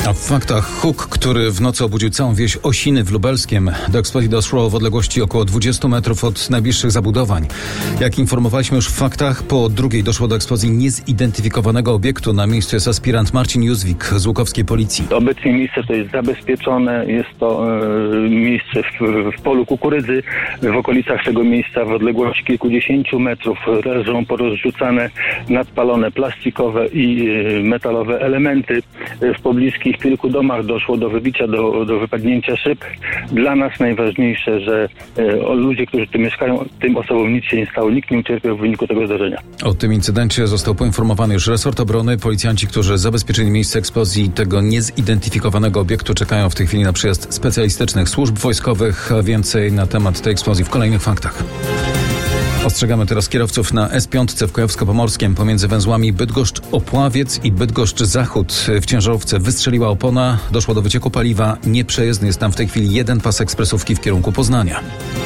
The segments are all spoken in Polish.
A w faktach huk, który w nocy obudził całą wieś Osiny w Lubelskiem. Do eksplozji doszło w odległości około 20 metrów od najbliższych zabudowań. Jak informowaliśmy już w faktach, po drugiej doszło do eksplozji niezidentyfikowanego obiektu. Na miejscu jest aspirant Marcin Józwik z łukowskiej policji. Obecnie miejsce to jest zabezpieczone. Jest to miejsce w polu kukurydzy. W okolicach tego miejsca w odległości kilkudziesięciu metrów leżą porozrzucane, nadpalone plastikowe i metalowe elementy. W pobliskich kilku domach doszło do wybicia, do wypadnięcia szyb. Dla nas najważniejsze, że ludzie, którzy tu mieszkają, tym osobom nic się nie stało, nikt nie ucierpiał w wyniku tego zdarzenia. O tym incydencie został poinformowany już resort obrony. Policjanci, którzy zabezpieczyli miejsce eksplozji tego niezidentyfikowanego obiektu, czekają w tej chwili na przyjazd specjalistycznych służb wojskowych. A więcej na temat tej eksplozji w kolejnych faktach. Ostrzegamy teraz kierowców na S5 w Kujawsko-Pomorskiem pomiędzy węzłami Bydgoszcz-Opławiec i Bydgoszcz-Zachód. W ciężarówce wystrzeliła opona, doszło do wycieku paliwa. Nieprzejezdny jest tam w tej chwili jeden pas ekspresówki w kierunku Poznania.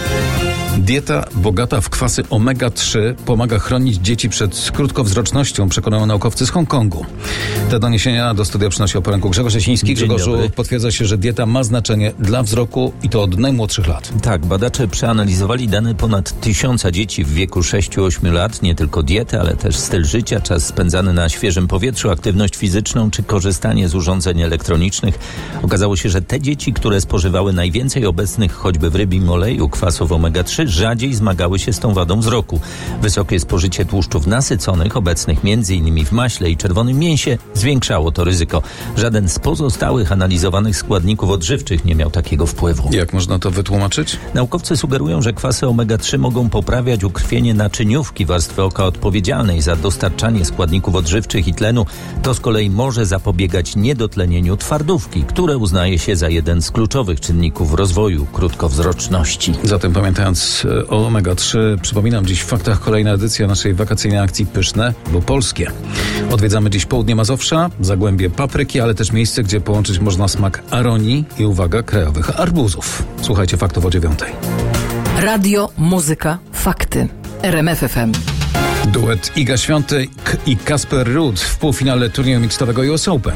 Dieta bogata w kwasy omega-3 pomaga chronić dzieci przed krótkowzrocznością, przekonają naukowcy z Hongkongu. Te doniesienia do studia przynosi o poranku Grzegorz Jasiński. Grzegorzu, potwierdza się, że dieta ma znaczenie dla wzroku i to od najmłodszych lat. Tak, badacze przeanalizowali dane ponad 1000 dzieci w wieku 6-8 lat. Nie tylko dietę, ale też styl życia, czas spędzany na świeżym powietrzu, aktywność fizyczną czy korzystanie z urządzeń elektronicznych. Okazało się, że te dzieci, które spożywały najwięcej obecnych choćby w rybim oleju kwasów omega-3, rzadziej zmagały się z tą wadą wzroku. Wysokie spożycie tłuszczów nasyconych, obecnych m.in. w maśle i czerwonym mięsie, zwiększało to ryzyko. Żaden z pozostałych analizowanych składników odżywczych nie miał takiego wpływu. Jak można to wytłumaczyć? Naukowcy sugerują, że kwasy omega-3 mogą poprawiać ukrwienie naczyniówki warstwy oka odpowiedzialnej za dostarczanie składników odżywczych i tlenu. To z kolei może zapobiegać niedotlenieniu twardówki, które uznaje się za jeden z kluczowych czynników rozwoju krótkowzroczności. Zatem pamiętając o omega-3, przypominam, dziś w faktach kolejna edycja naszej wakacyjnej akcji Pyszne, bo polskie. Odwiedzamy dziś południe Mazowsza, zagłębie papryki, ale też miejsce, gdzie połączyć można smak aronii i, uwaga, krajowych arbuzów. Słuchajcie faktów o 9:00. Radio, muzyka, fakty. RMF FM. Duet Iga Świątek i Kasper Ruud w półfinale turnieju mixtowego US Open.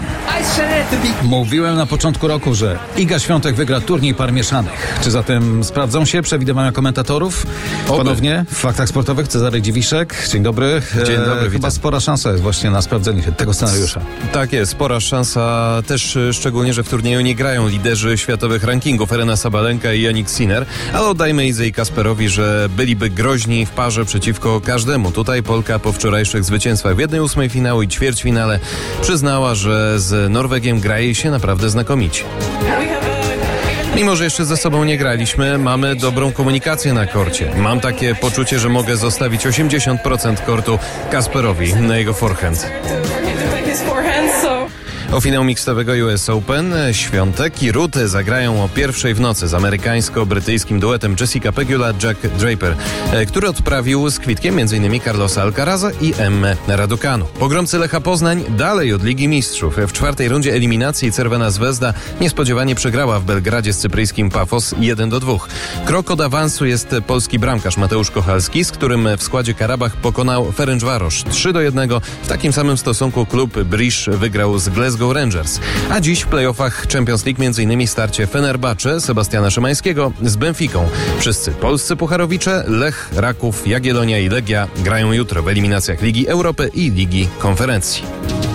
Mówiłem na początku roku, że Iga Świątek wygra turniej par mieszanych. Czy zatem sprawdzą się przewidywania komentatorów? Ponownie w faktach sportowych Cezary Dziwiszek. Dzień dobry. Dzień dobry, Chyba witam. spora szansa jest właśnie na sprawdzenie się tego scenariusza. Tak jest, spora szansa też szczególnie, że w turnieju nie grają liderzy światowych rankingów Aryna Sabalenka i Jannik Sinner, ale oddajmy Idze i Kasperowi, że byliby groźni w parze przeciwko każdemu. Tutaj Polka po wczorajszych zwycięstwach w 1/8 finału i ćwierćfinale przyznała, że z Norwegiem gra jej się naprawdę znakomicie. Mimo że jeszcze ze sobą nie graliśmy, mamy dobrą komunikację na korcie. Mam takie poczucie, że mogę zostawić 80% kortu Kasperowi na jego forehand. O finał mixtowego US Open Świątek i Ruud zagrają o 1:00 w nocy z amerykańsko-brytyjskim duetem Jessica Pegula-Jack Draper, który odprawił z kwitkiem m.in. Carlosa Alcaraza i Emmę Raducanu. Pogromcy Lecha Poznań dalej od Ligi Mistrzów. W 4. rundzie eliminacji Cervena Zvezda niespodziewanie przegrała w Belgradzie z cypryjskim Pafos 1-2. Krok od awansu jest polski bramkarz Mateusz Kochalski, z którym w składzie Karabach pokonał Ferencvaros 3-1. W takim samym stosunku klub Brisz wygrał z Glasgow Rangers. A dziś w playoffach Champions League m.in. starcie Fenerbahce Sebastiana Szymańskiego z Benficą. Wszyscy polscy pucharowicze Lech, Raków, Jagiellonia i Legia grają jutro w eliminacjach Ligi Europy i Ligi Konferencji.